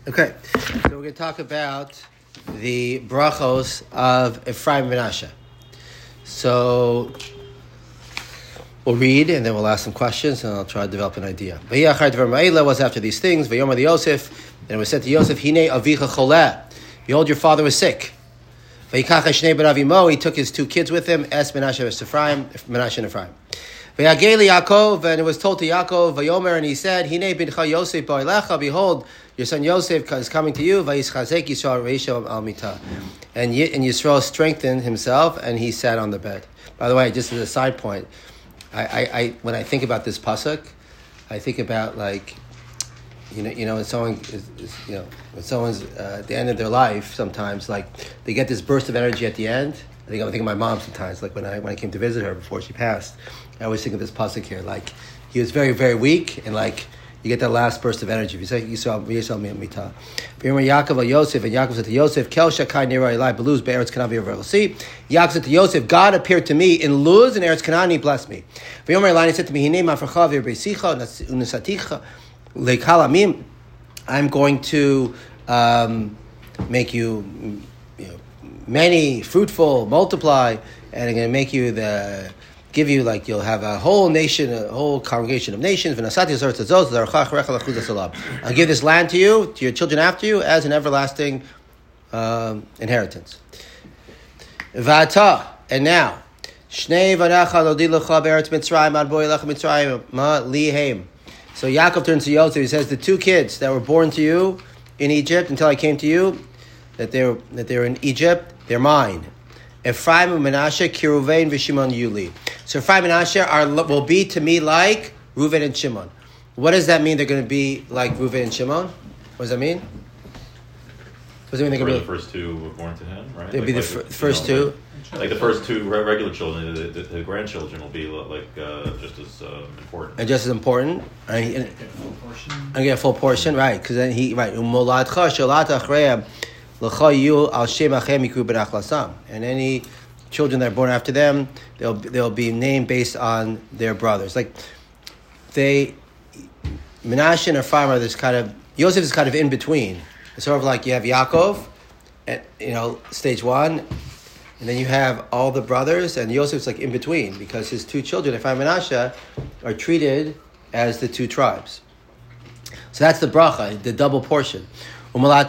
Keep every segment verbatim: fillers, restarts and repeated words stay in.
Okay, so we're going to talk about the brachos of Ephraim and Menashe. So we'll read and then we'll ask some questions and I'll try to develop an idea. V'yachar was after these things. V'yomer the Yosef, and it was said to Yosef, Hine avicha choleh. Behold, your father was sick. V'yikach shnei ben avimo. He took his two kids with him, Es Menashe and Ephraim, Menashe and Ephraim. V'yageli Yaakov, and it was told to Yaakov, V'yomer, and he said, Hine bincha Yosef ba'elecha. Behold, your son Yosef is coming to you. Vayischazek Yisrael reisha al mitah. And and Yisrael strengthened himself, and he sat on the bed. By the way, just as a side point, I, I, I when I think about this pasuk, I think about like, you know, you know, when someone is, is you know, when someone's uh, at the end of their life, sometimes like they get this burst of energy at the end. I think I think of my mom sometimes, like when I when I came to visit her before she passed. I always think of this pasuk here, like he was very very weak, and like you get that last burst of energy. If you say Yisrael Yisrael mitah, Yaakov al Yosef, and Yaakov said to Yosef, Kel shakai nira elai beluz be'eretz Canaan v'yavre'el. Yaakov said to Yosef, God appeared to me in Luz and Eretz Canaan, he blessed me. V'yomer elai, he said to me, Hinei mafrecha v'yirbeisicha u'nesaticha le'kal amim. I'm going to um, make you, you know, many, fruitful, multiply, and I'm going to make you the. Give you like you'll have a whole nation, a whole congregation of nations. I'll give this land to you, to your children after you, as an everlasting um, inheritance. V'ata, and now, Shnei v'anacha lodi lecha be'eretz Mitzrayim ad boi lecha Mitzrayim ma lihem. So Yaakov turns to Yosef. He says, the two kids that were born to you in Egypt until I came to you, that they're that they're in Egypt, they're mine. Ephraim and Menashe, Kiruvain v'Shimon Yuli. So Ephraim and Menashe are will be to me like Reuven and Shimon. What does that mean? They're going to be like Reuven and Shimon. What does that mean? What does that mean? They're the be, first two were born to him, right? They'd like, be the like, f- first know, two. Like, like the first two regular children, the, the, the grandchildren will be like uh, just as uh, important. And just as important. And, and, get a full portion. And get a full portion, right? Because then he right. And any children that are born after them, they'll they'll be named based on their brothers. Like they, Menashe and Ephraim are this kind of, Yosef is kind of in between. It's sort of like you have Yaakov, at, you know, stage one, and then you have all the brothers, and Yosef's like in between because his two children, Ephraim and Menashe, are treated as the two tribes. So that's the bracha, the double portion. And then,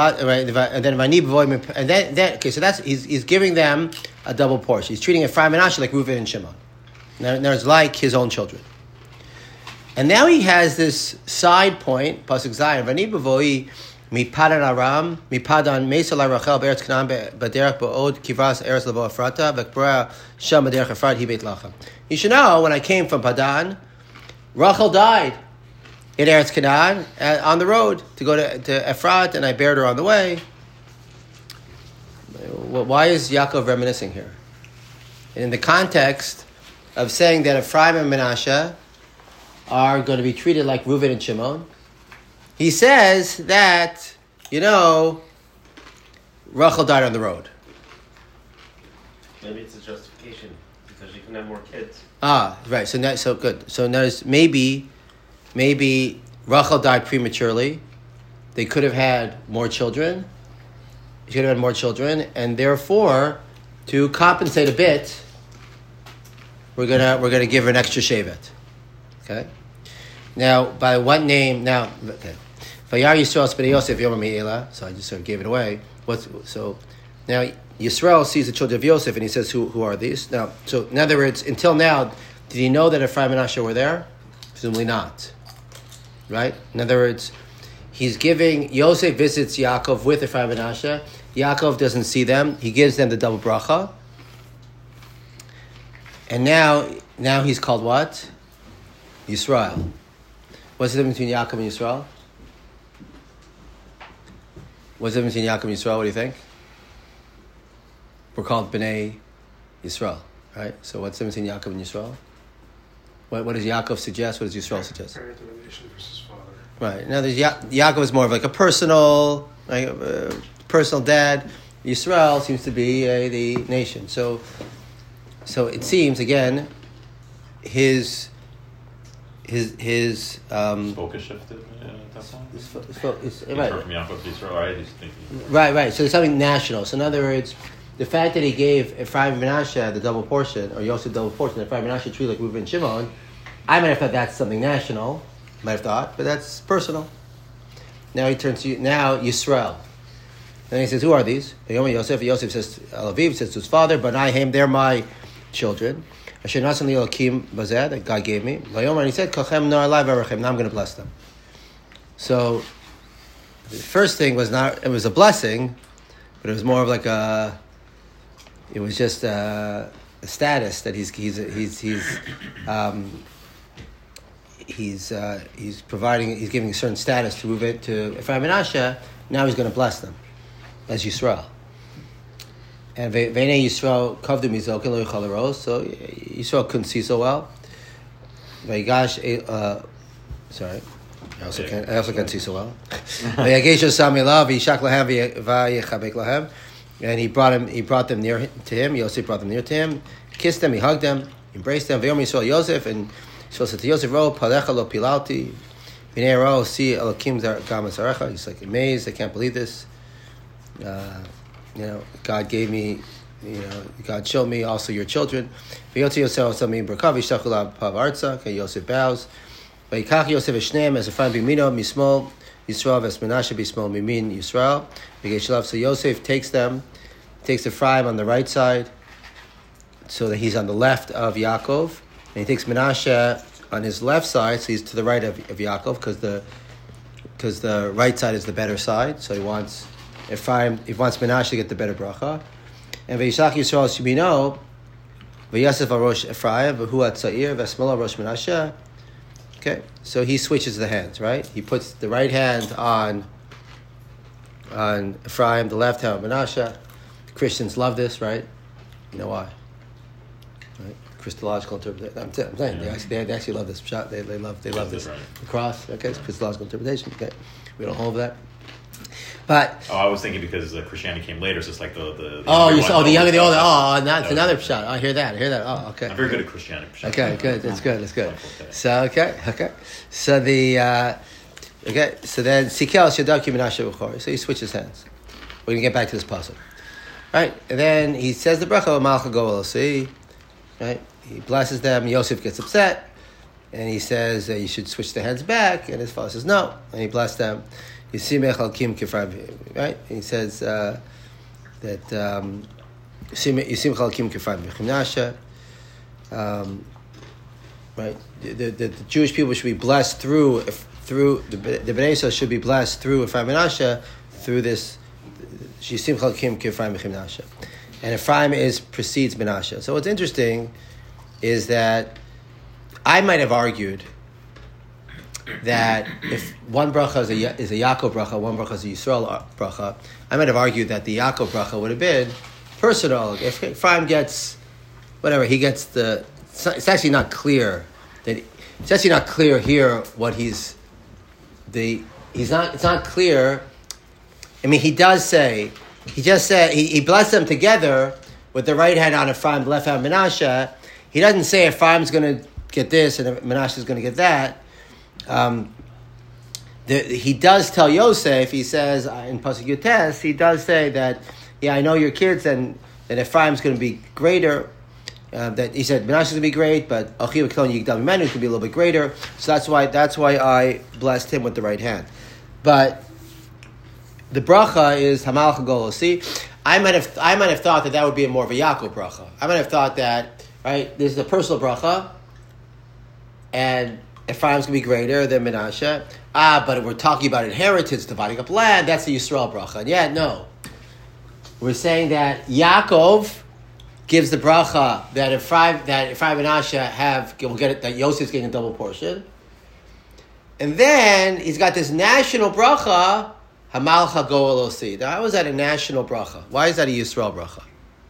and then, then okay, so that's he's he's giving them a double portion. He's treating Ephraim and Menashe like Reuven and Shimon. And there's like his own children. And now he has this side point, pasuk zayin. Vani b'voi mipadan Aram mipadan meisal Rachel be'eretz Canaan b'derech ba'od kivras eretz lavo Efrata v'kbora sham b'derech Efrat hi beit lachem. You should know when I came from Padan, Rachel died in Eretz Canaan, uh, on the road to go to, to Efrat, and I buried her on the way. Why is Yaakov reminiscing here? And in the context of saying that Ephraim and Menashe are going to be treated like Reuven and Shimon, he says that, you know, Rachel died on the road. Maybe it's a justification, because you can have more kids. Ah, right, so now, so good. So notice, maybe... Maybe Rachel died prematurely. They could have had more children. She could have had more children, and therefore, to compensate a bit, we're gonna we're gonna give her an extra shevet. Okay. Now, by what name? Now, okay. Vayar Yisrael Spnei Yosef Yom Mi'ela. So I just sort of gave it away. What's so? Now Yisrael sees the children of Yosef, and he says, "Who who are these?" Now, so in other words, until now, did he know that Ephraim and Menashe were there? Presumably not. Right? In other words, he's giving, Yosef visits Yaakov with Ephraim and Menashe. Yaakov doesn't see them. He gives them the double bracha. And now, now he's called what? Yisrael. What's the difference between Yaakov and Yisrael? What's the difference between Yaakov and Yisrael? What do you think? We're called Bnei Yisrael, right? So what's the difference between Yaakov and Yisrael? What, what does Yaakov suggest? What does Yisrael suggest? Parent of a nation versus father. Right. Now, there's ya- Yaakov is more of like a personal, like a, a personal dad. Yisrael seems to be uh, the nation. So, so it seems again, his his his um, Focus shifted uh, at that point. his, fo- his, fo- his, He's right. from Yaakov to Israel, right? He's thinking. Right, right. So it's something national. So in other words, the fact that he gave Ephraim and Menashe the double portion, or Yosef double portion, Ephraim and Menashe treated like Reuben and Shimon, I might have thought that's something national. Might have thought, but that's personal. Now he turns to now Yisrael. Then he says, "Who are these?" Yosef. Yosef says, "El Aviv," says to his father, "But I him, they're my children." Asher nasan li Elokim bazeh, that God gave me. And he said, "Kochem no alive erachem." Now I'm going to bless them. So the first thing was not; it was a blessing, but it was more of like a. It was just a, a status that he's he's he's he's um, he's uh, he's providing. He's giving a certain status to move it to Ephraim and Menashe. Now he's going to bless them as Yisrael. And Veinei Yisrael kavdu mizok lo yichal laros. So Yisrael couldn't see so well. Vayigash, uh, sorry, I also can't. I also can't see so well. Vayigash osam elav v'yishak lahem v'yichabek lahem. And he brought him. He brought them near to him. Yosef brought them near to him. Kissed them. He hugged them. Embraced them. V'yom Yisrael Yosef, and Yisrael said to Yosef, "Ro palecha lo pilalti. V'nei ro si elokim gamas arecha." He's like amazed. I can't believe this. Uh, you know, God gave me. You know, God showed me also your children. V'yotzi Yosef sami brakav yishtachu lapav arza. Okay, Yosef bows. V'yikach Yosef eshneim as a fine bimino mismol Yisrael as Menashe bismol mimin Yisrael. So Yosef takes them, takes Ephraim on the right side, so that he's on the left of Yaakov, and he takes Menashe on his left side, so he's to the right of, of Yaakov, because the because the right side is the better side. So he wants Ephraim, he wants Menashe to get the better bracha. And Vayishach Yisrael Shimino, Vayasef Arosh Ephraim, V'hu Atzair, V'Esmela Rosh Menashe. Okay, so he switches the hands, right? He puts the right hand on. on Ephraim, the left hand on Menashe. Christians love this, right? You know why? Right? Christological interpretation. I'm, t- I'm saying yeah. they, actually, they actually love this shot. They, they love they love this right. The cross. Okay, it's Christological interpretation. Okay, we don't hold that. But oh, I was thinking because uh, Christianity came later, so it's like the the. the oh, you saw oh, the younger, the older. Stuff. Oh, that's another shot. I hear that. I hear that. Oh, okay. I'm very good at Christianity. Okay, good. That's good. That's good. So okay, okay. So the. Uh, Okay, so then Sikel Shadaki Menashe B'chor. So he switches hands. We're gonna get back to this puzzle, right? And then he says the bracha Malcha Goel See, right? He blesses them. Yosef gets upset, and he says uh, you should switch the hands back. And his father says no, and he blessed them. Yisimech Alkim Kifraim, right? And he says uh, that Yisimech Alkim Kifraim Menashe. Right? The, the, the Jewish people should be blessed through. If, Through the the Bnei Yisrael should be blessed through Ephraim and Menashe through this Shisim Chalkim K'Ephraim and Menashe, and Ephraim is precedes Menashe. So what's interesting is that I might have argued that if one bracha is a is a Yaakov bracha, one bracha is a Yisrael bracha, I might have argued that the Yaakov bracha would have been personal. If Ephraim gets whatever he gets the, it's actually not clear that it's actually not clear here what he's. The he's not. It's not clear. I mean, he does say he just said he, he blessed them together with the right hand on Ephraim, the left hand on Menashe. He doesn't say Ephraim's going to get this and Menashe is going to get that. Um, the, he does tell Yosef. He says in Pasuk Yutes, he does say that yeah, I know your kids, and that Ephraim's going to be greater. Uh, that he said Menashe is going to be great, but Achiv Kelon Yigdal Mimenu is going to be a little bit greater. So that's why that's why I blessed him with the right hand. But the bracha is Hamalcha Golo. See, I might have I might have thought that that would be more of a Yaakov bracha. I might have thought that right. This is a personal bracha, and Ephraim's going to be greater than Menashe. Ah, but we're talking about inheritance, dividing up land. That's the Yisrael bracha. And yeah, no, we're saying that Yaakov gives the bracha that Ephraim that Ephraim and Menashe have will get it, that Yosef's getting a double portion, and then he's got this national bracha Hamalcha Goel Osi. How is that a national bracha? Why is that a Yisrael bracha?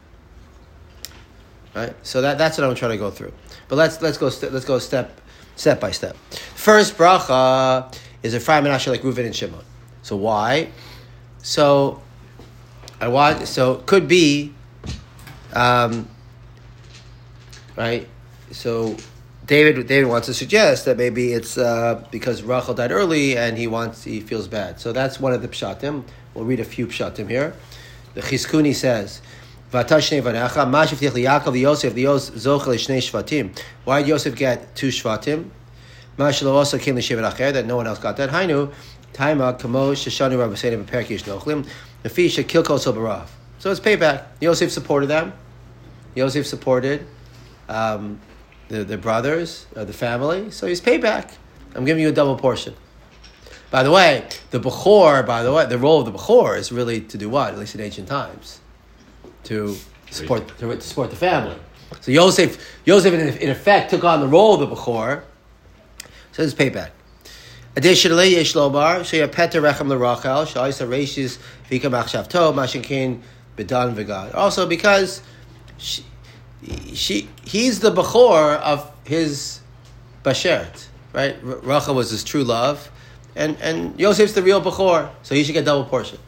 Right. So that that's what I'm trying to go through. But let's let's go st- let's go step step by step. First bracha is Ephraim and Menashe like Reuven and Shimon. So why? So I want so it could be. Um, right, so David David wants to suggest that maybe it's uh, because Rachel died early and he wants he feels bad. So that's one of the pshatim. We'll read a few pshatim here. The Chizkuni says, "V'atashnei vanecha mashivtich liYaakov liYosef liYos zochel lishnei shvatim." Why did Yosef get two shvatim? Mashlo also came l'shevet acher that no one else got that. Hainu taima kamo sheshanu rabbeinu b'perek yish nochlim lefi shekil kol sobarav. So it's payback. Yosef supported them. Yosef supported. Um, The, the brothers, uh, the family, so he's payback. I'm giving you a double portion. By the way, the Bechor, by the way, the role of the Bechor is really to do what? At least in ancient times, to support to, to support the family. So Yosef, Yosef in, in effect took on the role of the Bechor. So it's payback. Additionally, Yesh Lomar, Sheya Peter Rechem LeRachel, Sha'isa Reishis Vika Machshavto, Mashinkin Bedan V'Gad. Also because she, She, he's the Bechor of his Bashert, right? R- Rachel was his true love, and, and Yosef's the real Bechor, so he should get double portion.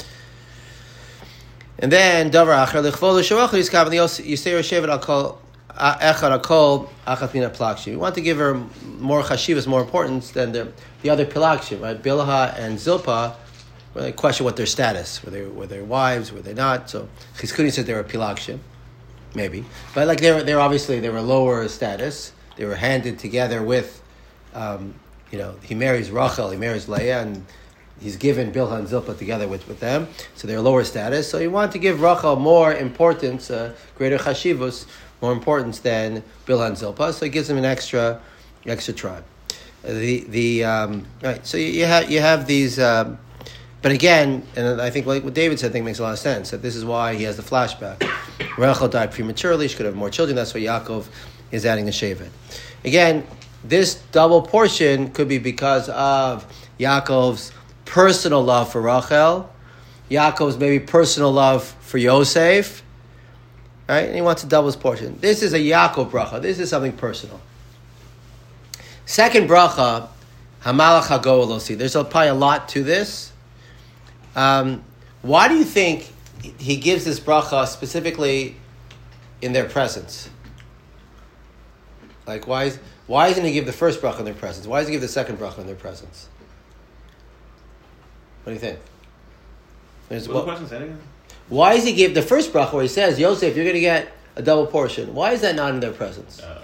And then, Davar Acher, L'chvol L'sharachel, Yizkav, Yisei Yoshevet Akol, Echad Akol, Achat Mina Plakshim. We want to give her more chashivas, more importance than the, the other Pilakshim, right? Bilhah and Zilpah, well, they question what their status, were they, were they wives, were they not? So, Chizkuni said they were Pilakshim. Maybe, but like they were, they were obviously they were lower status. They were handed together with, um, you know, he marries Rachel, he marries Leah, and he's given Bilhah and Zilpah together with, with them. So they're lower status. So he wanted to give Rachel more importance, uh, greater chashivus, more importance than Bilhah and Zilpah. So he gives them an extra, extra tribe. Uh, the the um, right. So you, you have you have these. Um, But again, and I think like what David said, I think makes a lot of sense, that this is why he has the flashback. Rachel died prematurely, she could have more children, that's why Yaakov is adding a shevet. Again, this double portion could be because of Yaakov's personal love for Rachel, Yaakov's maybe personal love for Yosef, right? And he wants to double his portion. This is a Yaakov bracha, this is something personal. Second bracha, Hamalach Hago Elosi. There's probably a lot to this. Um, why do you think he gives this bracha specifically in their presence? Like, why is, why doesn't he give the first bracha in their presence? Why does he give the second bracha in their presence? What do you think? There's, What well, the question say again? why does he give the first bracha where he says, Yosef, you're going to get a double portion? Why is that not in their presence? Uh,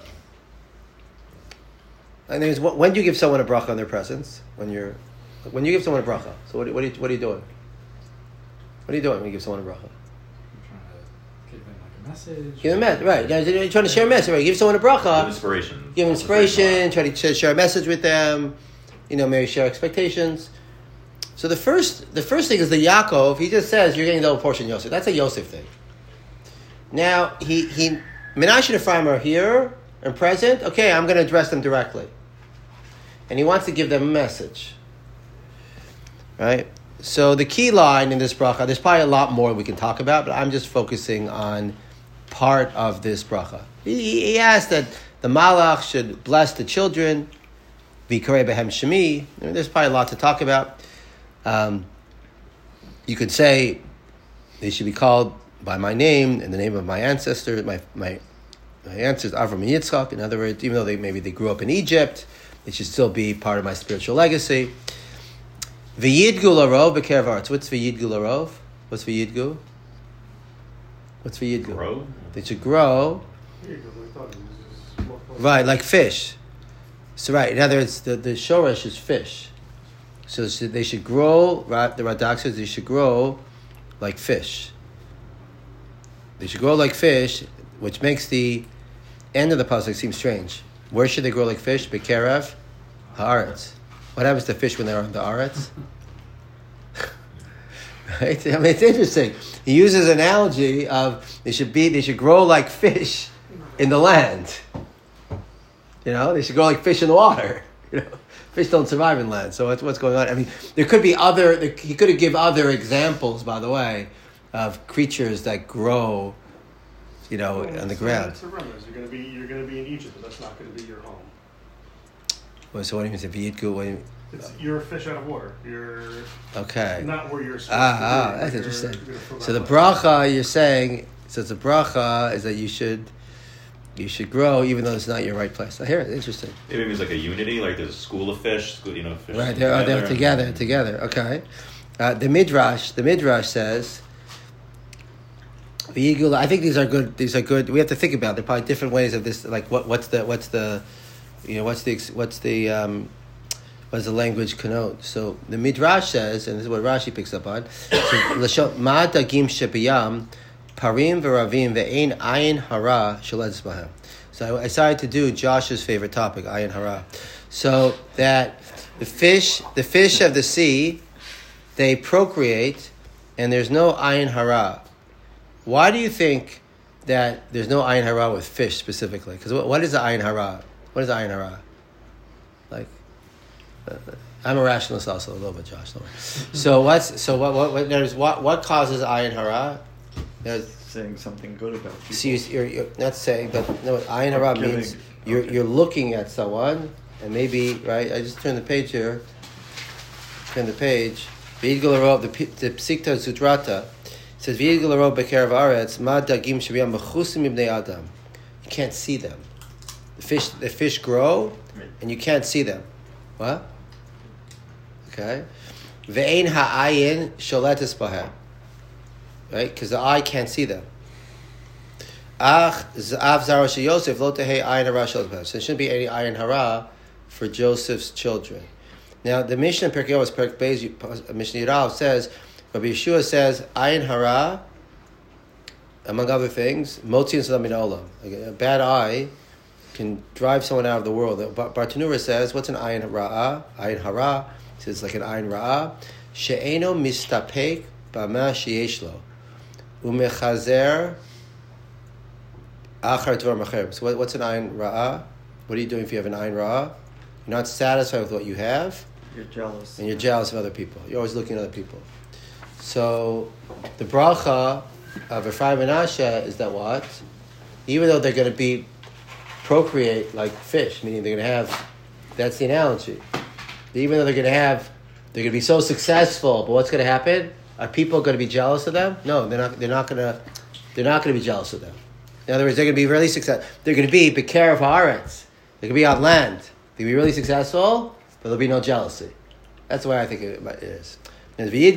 And there's, when do you give someone a bracha in their presence? When you're, when you give someone a bracha. So what, what, are, you, what are you doing? What are you doing when you give someone a bracha? I'm trying to give them like a message. Give them a message, right? You're trying to share a message, right? Give someone a bracha. give inspiration. Give inspiration. Try to share a message with them. You know, maybe share expectations. So the first, the first thing is the Yaakov. He just says you're getting double portion Yosef. That's a Yosef thing. Now he he Menashe and Ephraim are here and present. Okay, I'm going to address them directly, and he wants to give them a message, right? So the key line in this bracha, there's probably a lot more we can talk about, but I'm just focusing on part of this bracha. He, he asked that the Malach should bless the children, V'karei behem shemi. I mean, there's probably a lot to talk about. Um, you could say they should be called by my name, in the name of my ancestors, my my, my ancestors, Avram and Yitzchak. In other words, even though they maybe they grew up in Egypt, they should still be part of my spiritual legacy. V'yidgu larov b'kerev haaretz. What's v'yidgu larov? What's v'yidgu? What's v'yidgu? Grow? They should grow. Here you go, I thought it was just more close. Right, like fish. So right, in other words, the, the shoresh is fish. So they should grow, right, the Radak says they should grow like fish. They should grow like fish, which makes the end of the pasuk seem strange. Where should they grow like fish? B'kerev haaretz. What happens to fish when they're on the haaretz? Right? I mean, it's interesting. He uses an analogy of they should be, they should grow like fish in the land. You know, they should grow like fish in the water. You know, fish don't survive in land. So what's what's going on? I mean, there could be other. There, he could have give other examples, by the way, of creatures that grow, you know, Well, on the it's- ground. It's a remnant. You're going to be you're going to be in Egypt, but that's not going to be your home. Well, so what do you mean? If you go, what do you mean? It's, you're a fish out of water. You're Okay. not where you're supposed Ah, to ah, be. that's You're- interesting. you're gonna fill So that the place. bracha you're saying, so the bracha is that you should you should grow even though it's not your right place. I hear it. Interesting. Maybe it means like a unity, like there's a school of fish, school, you know, fish. Right, they're, oh, they're together, and, together. Okay. Uh, the Midrash, the Midrash says, I think these are good. These are good. We have to think about. There are probably different ways of this. Like what? What's the? What's the? You know, what's the? What's the? Um, what does the language connote? So the Midrash says, and this is what Rashi picks up on. Ma dagim shebiyam parim v'ravim ve'ein ayin hara shalez bahem. So I decided to do Josh's favorite topic, ayin hara. So that the fish, the fish of the sea, they procreate, and there's no ayin hara. Why do you think that there's no ayin hara with fish specifically? Because what, what is the ayin hara? What is the ayin hara? Like, uh, I'm a rationalist also a little bit, Josh. Don't worry. So what's so what what what there's what what causes ayin hara? There's saying something good about people. So you're, you're not saying, but no, ayin hara means you're okay. you're looking at someone and maybe right. I just turned the page here. Turn the page. The the Psikta Sutrata. It says, you can't see them. The fish the fish grow and you can't see them. What? Okay. Ve'ein ha'ayin sholetes bahem. Right? Because the eye can't see them. Ach z'av zara she Yosef lo tehei ayin hara sholetes bahem. So there shouldn't be any ayin hara for Joseph's children. Now the Mishnah in Pirkei Avos, Perek Beis, Mishnah Yirav says, Rabbi Yeshua says, ayin hara, among other things, motzi and min olam. A bad eye can drive someone out of the world. Bartanura says, what's an ayin hara? Ayin hara, he says like an ayin ra. She'eno mistapek b'ma sheyesh lo. Umechazer achar tvar macher. So what's an ayin ra? What are you doing if you have an ayin ra? You're not satisfied with what you have. You're jealous. And you're jealous of other people. You're always looking at other people. So the bracha of Ephraim and Menashe is that what? Even though they're going to be procreate like fish, meaning they're going to have, that's the analogy. Even though they're going to have, they're going to be so successful, but what's going to happen? Are people going to be jealous of them? No, they're not. They're not going to. They're not going to be jealous of them. In other words, they're going to be really successful. They're going to be Beker of Haaretz. They're going to be on land. They're going to be really successful, but there'll be no jealousy. That's the way I think it is. They're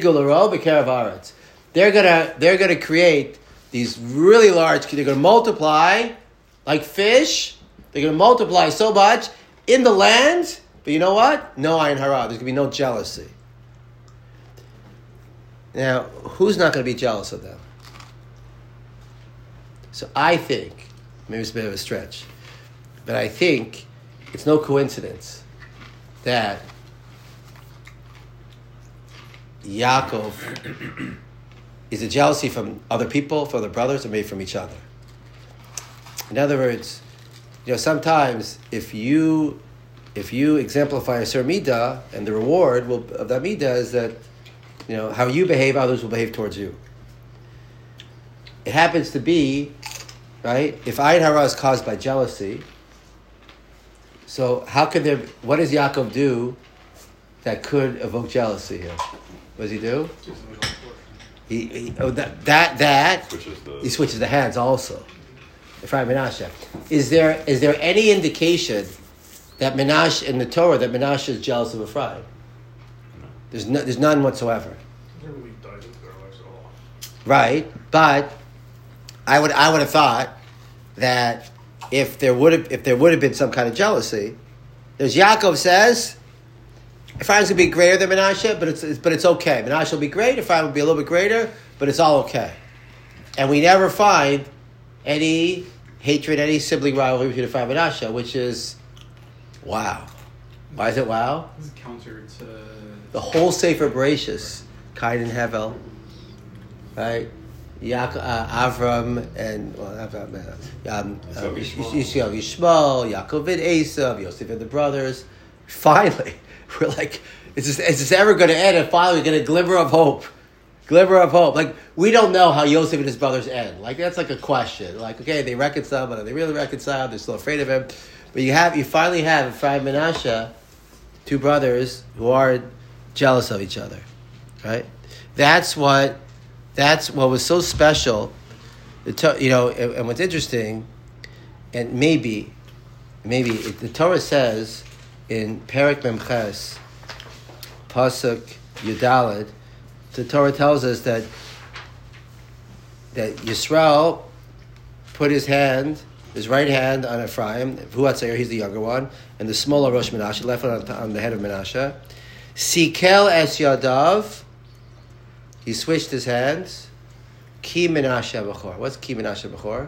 gonna they're gonna create these really large. They're gonna multiply like fish. They're gonna multiply so much in the land. But you know what? No ayin hara. There's gonna be no jealousy. Now, who's not gonna be jealous of them? So I think maybe it's a bit of a stretch, but I think it's no coincidence that Yaakov is a jealousy from other people, from other brothers, or maybe from each other. In other words, you know, sometimes if you if you exemplify a certain midah, and the reward will, of that midah is that, you know, how you behave, others will behave towards you. It happens to be, right? If ayin hara is caused by jealousy, so how could there? What does Yaakov do that could evoke jealousy here? What does he do? He, he oh that that that switches the, he switches the hands also. Ephraim Menashe. Is there is there any indication that Menashe in the Torah that Menashe is jealous of Ephraim? There's no, there's none whatsoever. Right, but I would I would have thought that if there would have if there would have been some kind of jealousy, there's Yaakov says Ephraim's going to be greater than Menashe, but it's, it's but it's okay. Menashe will be great. Ephraim will be a little bit greater, but it's all okay. And we never find any hatred, any sibling rivalry between Ephraim and Menashe, which is wow. Why is it wow? This is counter to the whole Sefer Bereshis, Cain and Hevel, right? Yaakov, uh, Avram and well, Avram, uh, um, uh, Yishmael, Yishmael, Yaakov and Esav, Yosef and the brothers. Finally. We're like, is this, is this ever going to end? And finally, we get a glimmer of hope. Glimmer of hope. Like, we don't know how Yosef and his brothers end. Like, that's like a question. Like, okay, they reconcile, but are they really reconciled? They're still afraid of him. But you have, you finally have Ephraim and Menashe, two brothers who are jealous of each other, right? That's what, that's what was so special. You know, and what's interesting and maybe, maybe it, the Torah says in Perek Memches, Pasuk Yudalid, the Torah tells us that that Yisrael put his hand, his right hand on Ephraim, Vuatzair, he's the younger one, and the smaller Rosh Menashe, left on, on the head of Menashe. Sikel es Yadav, he switched his hands. Ki Menashe Bechor. What's Ki Menashe Bechor?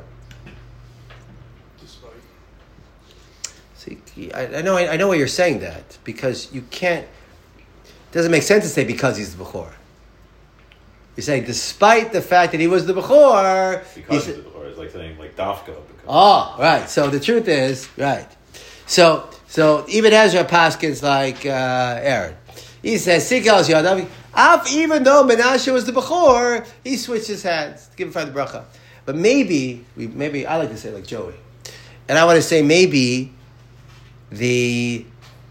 See, I, I know, I, I know why you're saying that, because you can't. It doesn't make sense to say because he's the Bechor. You're saying despite the fact that he was the Bechor. Because he's the Bechor. It's like saying like Dafka. Because. Oh, right. So the truth is, right. So so even Ezra Paskins like uh, Aaron. He says, Sikel Yadav. Af, even though Menashe was the Bechor, he switched his hands to give him the bracha. But maybe, we maybe I like to say like Joey, and I want to say maybe the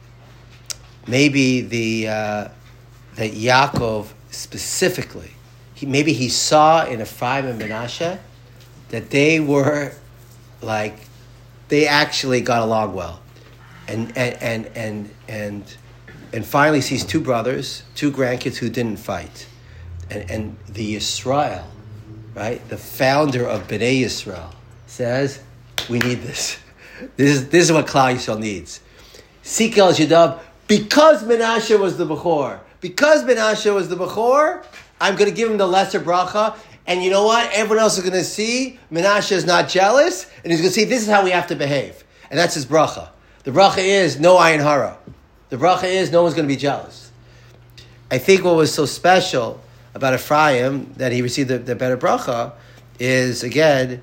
maybe the uh, that Yaakov specifically, he, maybe he saw in Ephraim and Menashe that they were like they actually got along well, and and and and and. And finally sees two brothers, two grandkids who didn't fight. And, and the Yisrael, right, the founder of Bnei Yisrael, says, we need this. This is, this is what Klal Yisrael needs. Sikel Yadav, because Menashe was the Bechor, because Menashe was the Bechor, I'm going to give him the lesser bracha. And you know what? Everyone else is going to see Menashe is not jealous, and he's going to see this is how we have to behave. And that's his bracha. The bracha is no ayin hara. The bracha is no one's going to be jealous. I think what was so special about Ephraim that he received the, the better bracha is again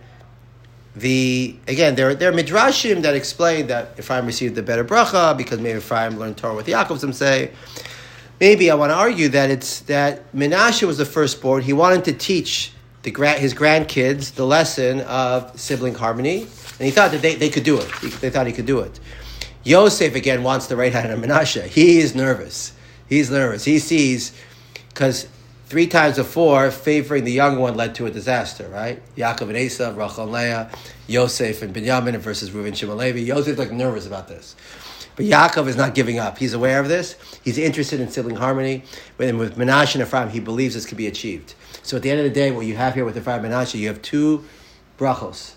the again there there are midrashim that explain that Ephraim received the better bracha because maybe Ephraim learned Torah with Yaakov. Some say maybe I want to argue that it's that Menashe was the firstborn. He wanted to teach the his grandkids the lesson of sibling harmony, and he thought that they, they could do it. He, they thought he could do it. Yosef, again, wants the right hand of Menashe. He is nervous. He's nervous. He sees, because three times before, favoring the young one led to a disaster, right? Yaakov and Esav, Rachel and Leah, Yosef and Binyamin versus Reuven, Shimon, Levi. Yosef's like nervous about this. But Yaakov is not giving up. He's aware of this. He's interested in sibling harmony. And with Menashe and Ephraim, he believes this could be achieved. So at the end of the day, what you have here with Ephraim and Menashe, you have two brachos.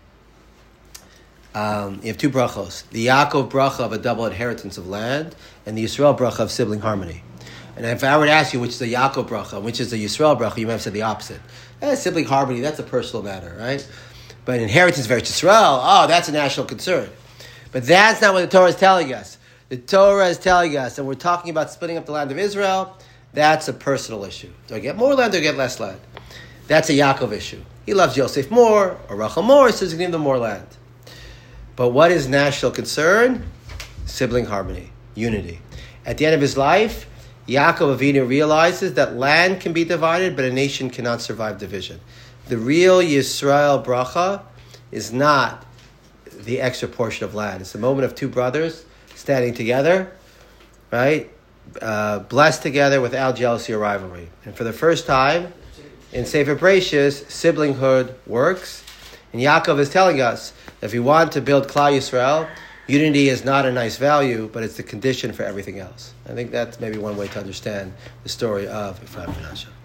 Um, you have two brachos. The Yaakov bracha of a double inheritance of land, and the Yisrael bracha of sibling harmony. And if I were to ask you which is the Yaakov bracha, which is the Yisrael bracha, you might have said the opposite. Eh, sibling harmony, that's a personal matter, right? But inheritance of Yisrael, oh, that's a national concern. But that's not what the Torah is telling us. The Torah is telling us, and we're talking about splitting up the land of Israel, that's a personal issue. Do I get more land or get less land? That's a Yaakov issue. He loves Yosef more, or Rachel more, so he's going to give them more land. But what is national concern? Sibling harmony, unity. At the end of his life, Yaakov Avinu realizes that land can be divided, but a nation cannot survive division. The real Yisrael bracha is not the extra portion of land. It's the moment of two brothers standing together, right? Uh, blessed together without jealousy or rivalry. And for the first time in Sefer Bereshis, siblinghood works. And Yaakov is telling us, if we want to build Klal Yisrael, unity is not a nice value, but it's the condition for everything else. I think that's maybe one way to understand the story of Ephraim and Menashe.